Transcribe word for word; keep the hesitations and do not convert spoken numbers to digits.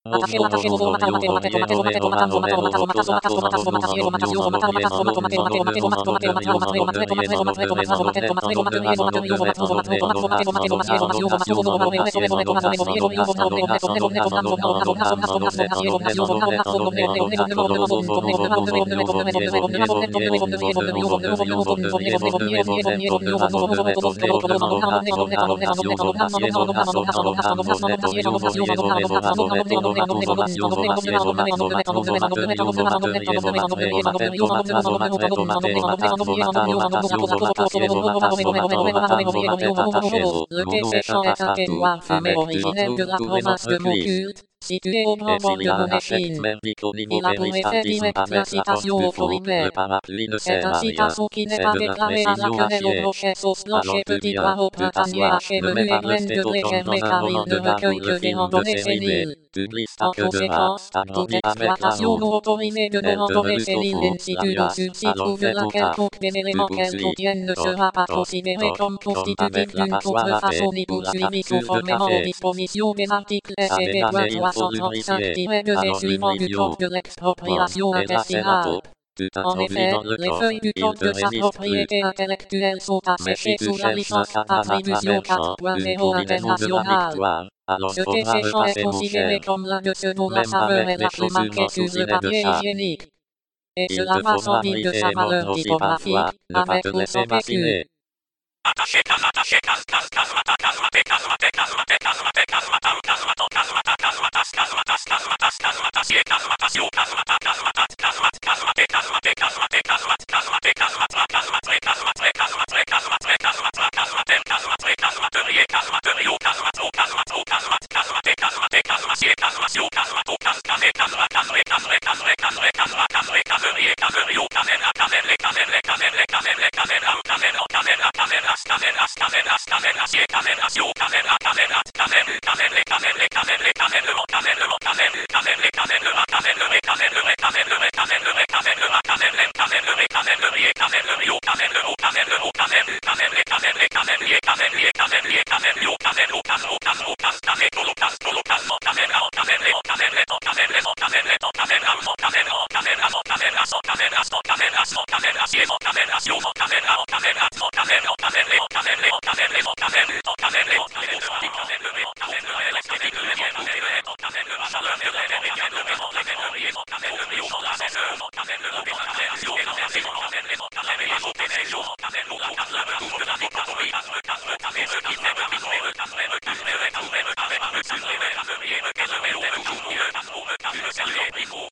Mataje, mataje, modo, matar, mateo, mateo, mateo, mateo, matando, mateo, matas, matas, matas, matas, matas, matas, matas, matar, matas, matar, mateo, mateo, mateo, mateo, mateo, mateo, mateo, mateo, mateo, mateo, mateo, mateo, mateo, mateo, mateo, riego, mateo, riego, mateo, mateo, mateo, mateo, mateo, mateo, mateo, mateo, mateo, mateo, mateo, mateo, mateo, mateo, mateo, riego, riego, mateo, riego, mateo, riego, mateo, nando, nando, nando, nando, nando, nando, riego, mateo, riego, nando, nando, nando, riego, riego, riego, riego, riego, riego, Le Téféchant est un terroir fumé originel de la province de Montculte, situé au grand bord de Monéchine. Il a pour effet direct l'incitation au colibert. Cette incitation qui n'est pas déclarée à la querelle au brochet sauce blanche et petit poireau printanier haché menu et graines de blé germé car il ne recueille que des randonnées séniles. En conséquence, toute exploitation ou autorisée de nos randonnées séniles in situ ou sur site ou de la quelconque des éléments qu'elles contiennent ne sera pas considérée comme constitutive d'une contrefaçon ni poursuivie conformément aux dispositions des articles S C P trois cent trente-cinq tiret deux et suivants du Code de l'expropriation intestinale. En effet, les feuilles du Code de sa propriété intellectuelle sont asséchées sous la licence Attribution quatre point zéro internationale. Ce Téféchant est considéré comme l'un de ceux dont la saveur est la plus marquée sur le papier hygiénique. Et cela va sans dire de sa valeur typographique, avec ou sans P Q. Attaché, cas, attaché, cas, cas, casmata, casmate, casmate, casmate, casmate, casmata, casmato, casmata, casmatas, casmatas, casmatas, casmatas, ye, casmatas, yo, casmata, casmatat, casmat, casmate, casmate, casmate, casmat, casmate, casmatra, casmatre, casmatre, casmatre, casmatre, casmatra, casmatem, casmatre, casmaterie, casmaterio, casmatro, casmatro, casmat, casmate, casmate, casmas, ye, casmas, yo, casmato, cas, casé, casra, casre, casre, casre, casre, casra, casre, caserie, caserio, casena, casenle, casenle, casenle, casenle, casena, casena, casena, casena, Casenas, casenas, casenas, ye, casenas, yo, casena, casenat, casen, casenle, casenle, casenle, casenle, casenle, casenle, casenle, casenle, casenle, casenle, casenle, casenle, casenle, casenle, casenle, casenle, ye, casenle, yo, casenle, o, casenle, o, casenle, casenle, casenle, casenle, ye, casenle, casenle, casenle, yo, casenle, o, cas, o, cas, o, cas, case, tolo, cas, tolo, cas, o, casena, o, casenle, o, casenle, o, casenle, o, casenle, o, casena, o, casena, o, casena, o, casena, o, casenas, o, casenas, o, casenas, ye, o, casenas, yo, o, casena, o, casena, o, casena, o, casena, o, casenle, o, casenle, o, casenle, o, casenle, o, casenle, o, casenle, o, casenle, électrique, le lien, o, casenle, la chaleur, le lait, le lien, le lait, o, casenle, o, casenle, yo, la chaleur, o, casenle, le lait, o, casenle, yo, o, casenle, o, casenle, o, casenle, o, casenle, yo, o, casenle, la chaleur, le tour de la dictature, casme, casme, casme, qui fait, casme, casme, casme, casme, casme, casme, casme, casme, casme, casme, casme, casme, casme, casme,